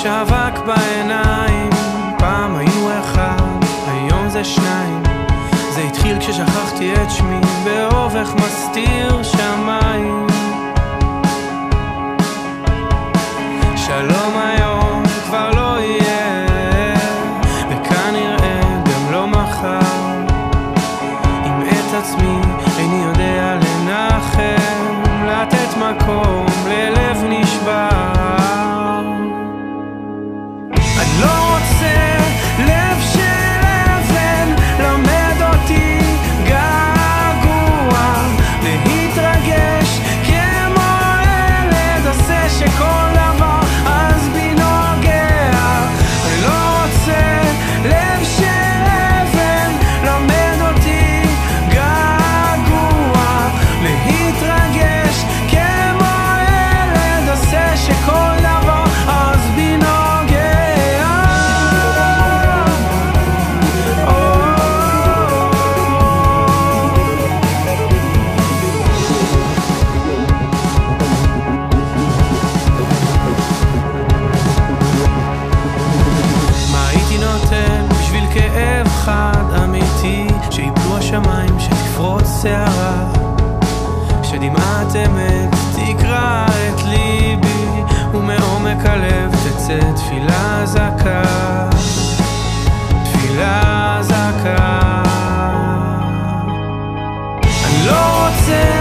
יש אבק בעיניים, פעם היו אחד, היום זה שניים. זה התחיל כששכחתי את שמי באובך מסתיר שמיים. שלום היום כבר לא יהיה, וכנראה גם לא מחר. עם את עצמי איני יודע לנחם, לתת מקום ללב נשבר. אני לא רוצה לב של אבן, למד אותי געגוע, להתרגש כמו ילד, עושה שכל דבר אז בי נוגע. אני לא רוצה לב של אבן, למד אותי געגוע, להתרגש כמו ילד, עושה שכל דבר אז בי נוגע. בשביל כאב חד אמיתי, שיפלו השמיים, שתפרוץ שערה, שדמעת אמת תקרא את ליבי, ומעומק הלב תצא תפילה זקה, תפילה זקה. אני לא רוצה